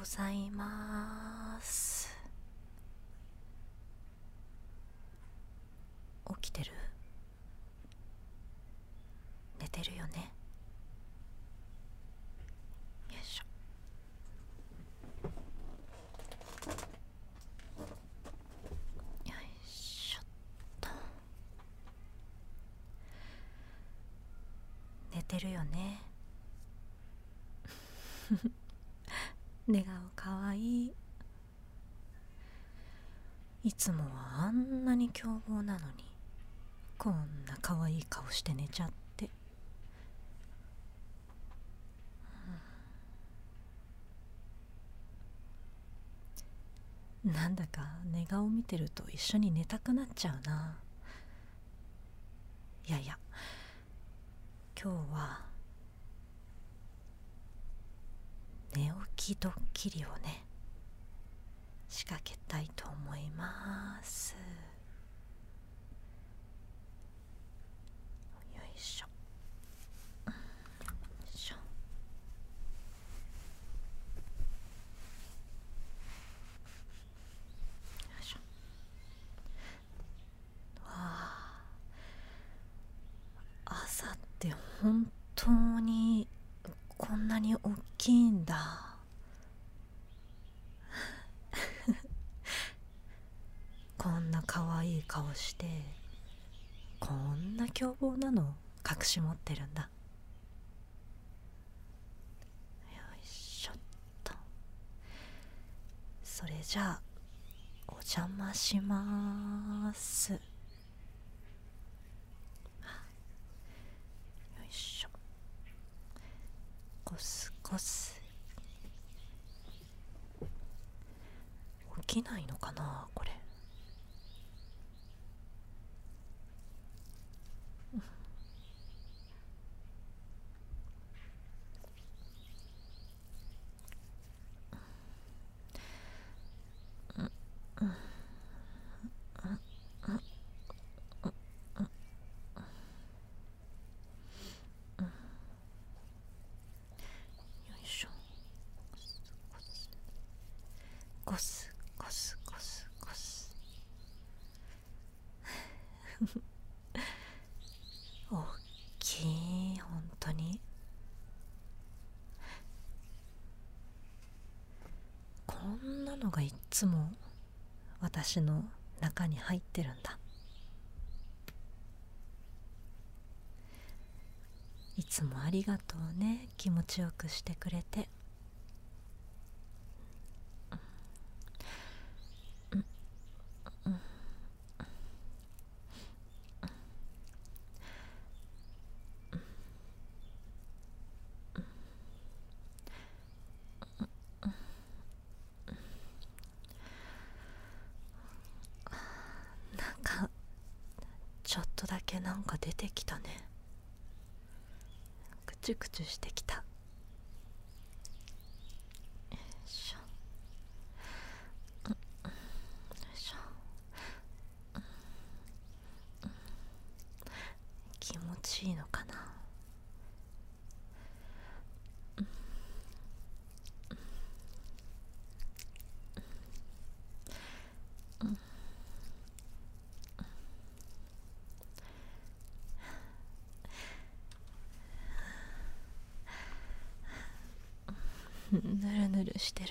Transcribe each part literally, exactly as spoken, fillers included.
ございます。起きてる？寝てるよね？よいしょ。よいしょっと。寝てるよね？寝顔かわいい。いつもはあんなに凶暴なのに、こんな可愛い顔して寝ちゃって。なんだか寝顔見てると一緒に寝たくなっちゃうな。いやいや、今日は寝起きドッキリをね、仕掛けたいと思います。よいしょ。よいしょ。よいしょ。わあ、朝って本当にこんなに大きいんだ。こんな可愛い顔してこんな凶暴なのを隠し持ってるんだ。よいしょっと。それじゃあお邪魔します。よいしょ。コスコス。起きないのかなこれ。コスコスコスコス。大きい、本当に。こんなのがいっつも私の中に入ってるんだ。いつもありがとうね、気持ちよくしてくれて。なんかちょっとだけなんか出てきたね。クチュクチュしてきた。よいしょ。よいしょ。気持ちいいのかな。ぬるぬるしてる。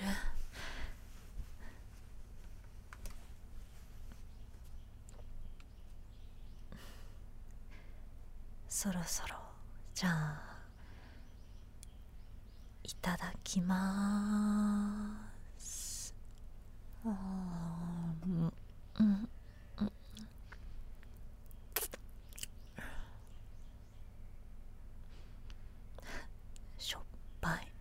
そろそろじゃあいただきまーす。あー、うんうんうん。しょっぱい。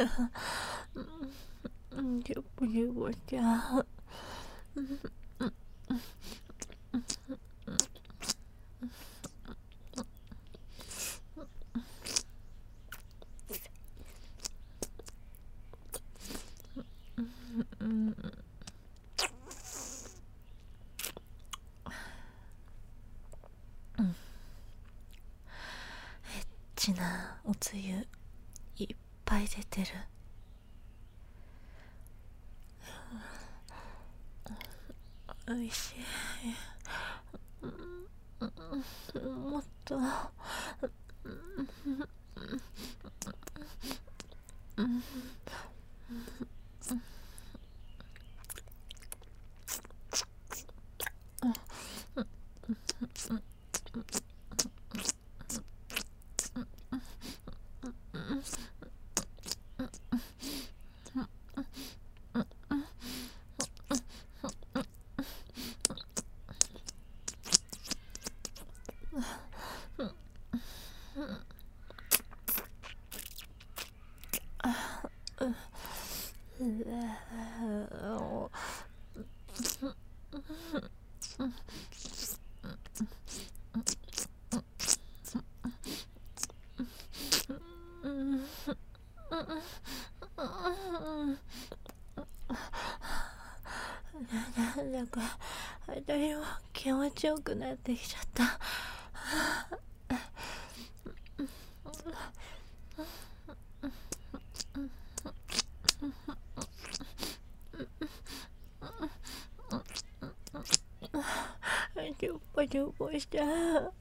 ジュブジュブしちゃう。エッチなおつゆいっぱい出てる。おいしい。もっと。なんだか私も気持ちよくなってきちゃった。ジュッパジュッパしちゃう。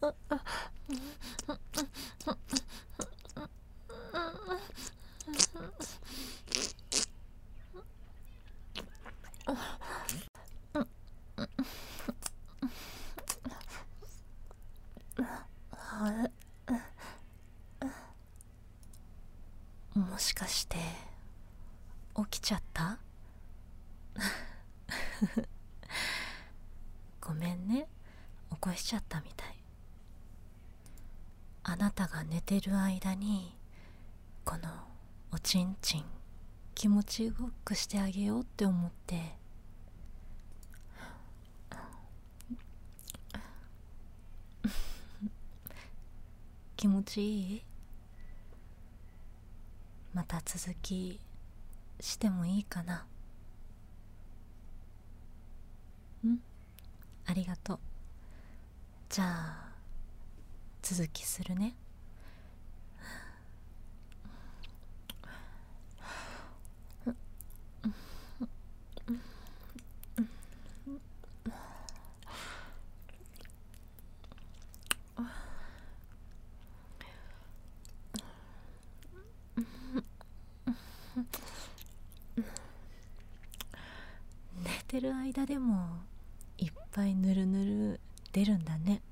もしかして起きちゃった？ごめんね、起こしちゃったみたい。あなたが寝てる間にこのおちんちん気持ちよくしてあげようって思って。気持ちいい？また続きしてもいいかな？ん？ありがとう。じゃあ続きするね。寝てる間でもいっぱいぬるぬる出るんだね。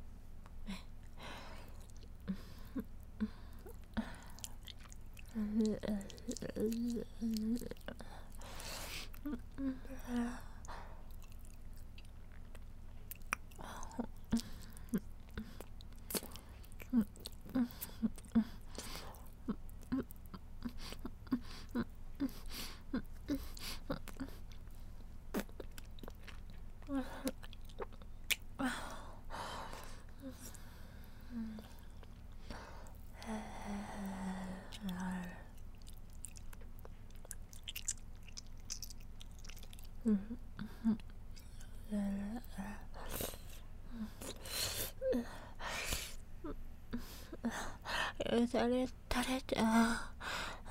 よだれ垂れちゃう。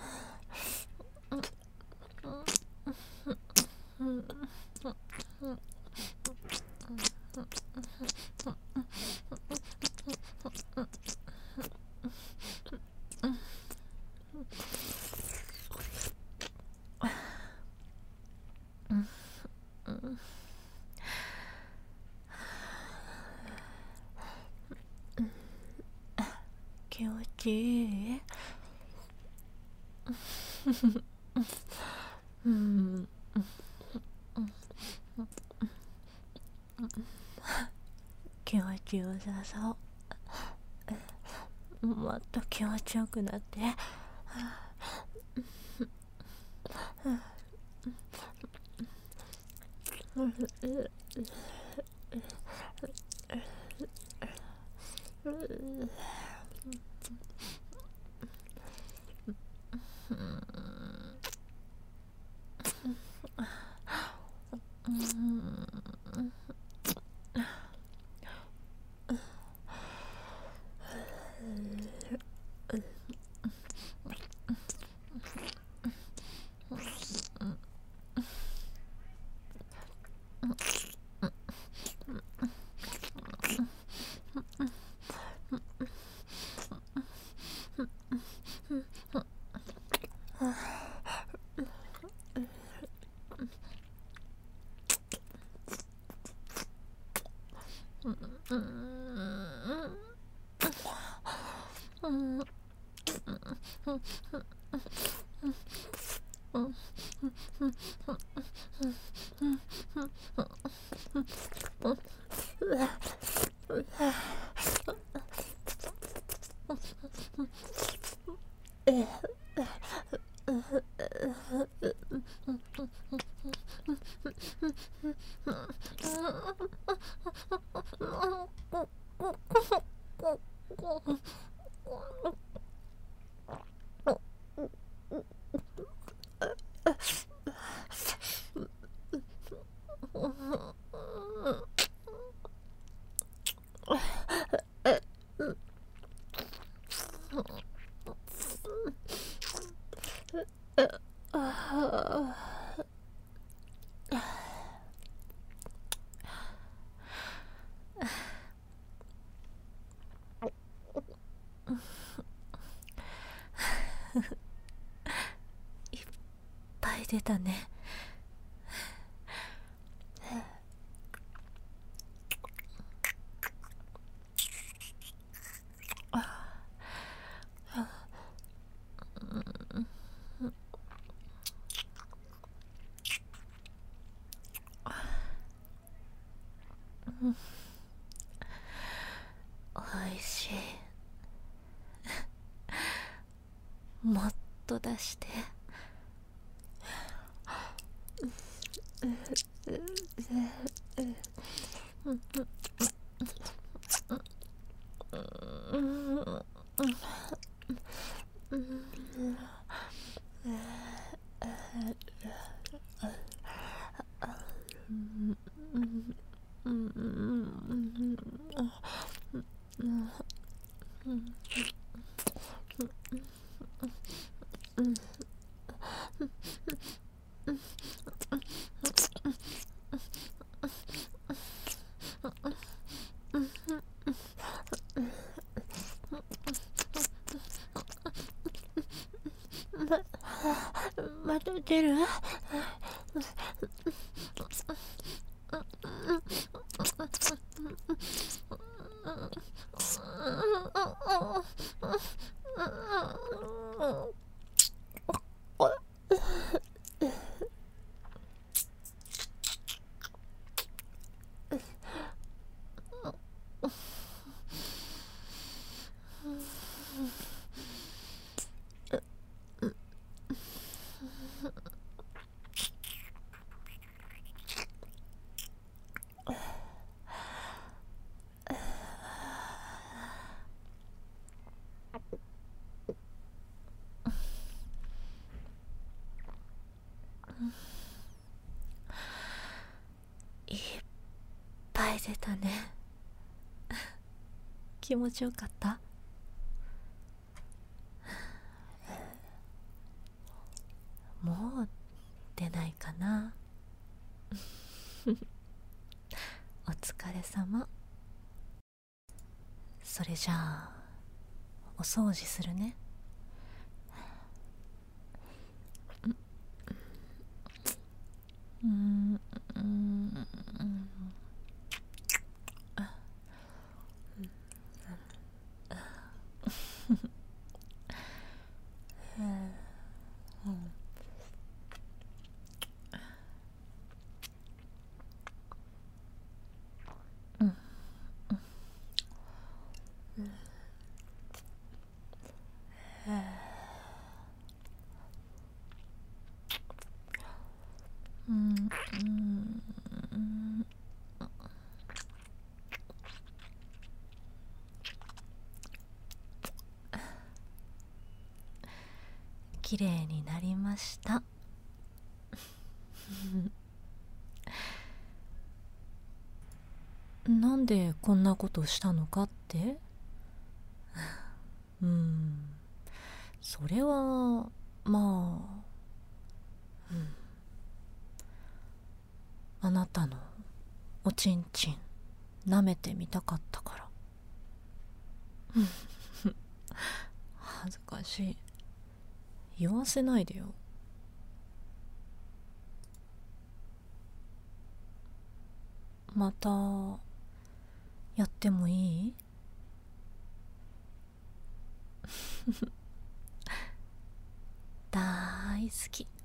気持ちいい？うん、気持ちよさそう。もっと気持ちよくなって。 いっぱい出たね。おいしい。もっと出して。ま、まだ出る？いっぱい出たね。気持ちよかった？もう出ないかな。お疲れ様。それじゃあお掃除するね。うんうんうんうんうん綺麗になりました。なんでこんなことしたのかって？うーんそれはまあ、うん、あなたのおちんちん舐めてみたかったから。恥ずかしい。言わせないでよ。またやってもいい？大好き。